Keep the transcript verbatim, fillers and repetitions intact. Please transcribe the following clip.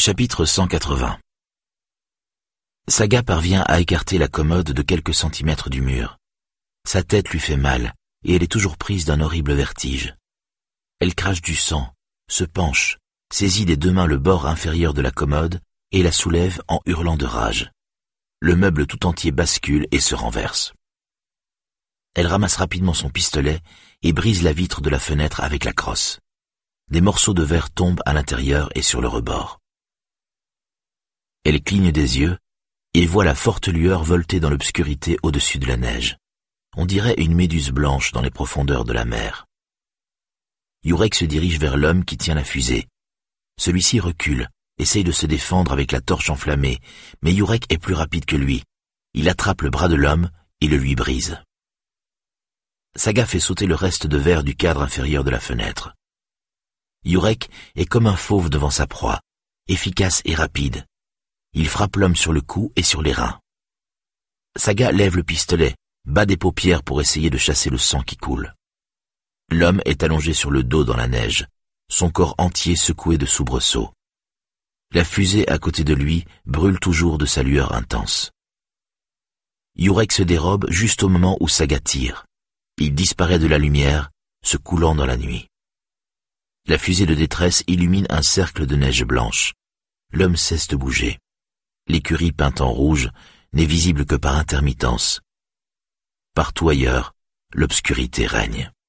Chapitre cent quatre-vingts. Saga parvient à écarter la commode de quelques centimètres du mur. Sa tête lui fait mal, et elle est toujours prise d'un horrible vertige. Elle crache du sang, se penche, saisit des deux mains le bord inférieur de la commode et la soulève en hurlant de rage. Le meuble tout entier bascule et se renverse. Elle ramasse rapidement son pistolet et brise la vitre de la fenêtre avec la crosse. Des morceaux de verre tombent à l'intérieur et sur le rebord. Elle cligne des yeux et voit la forte lueur volter dans l'obscurité au-dessus de la neige. On dirait une méduse blanche dans les profondeurs de la mer. Jurek se dirige vers l'homme qui tient la fusée. Celui-ci recule, essaye de se défendre avec la torche enflammée, mais Jurek est plus rapide que lui. Il attrape le bras de l'homme et le lui brise. Saga fait sauter le reste de verre du cadre inférieur de la fenêtre. Jurek est comme un fauve devant sa proie, efficace et rapide. Il frappe l'homme sur le cou et sur les reins. Saga lève le pistolet, bat des paupières pour essayer de chasser le sang qui coule. L'homme est allongé sur le dos dans la neige, son corps entier secoué de soubresauts. La fusée à côté de lui brûle toujours de sa lueur intense. Jurek se dérobe juste au moment où Saga tire. Il disparaît de la lumière, se coulant dans la nuit. La fusée de détresse illumine un cercle de neige blanche. L'homme cesse de bouger. L'écurie peinte en rouge n'est visible que par intermittence. Partout ailleurs, l'obscurité règne.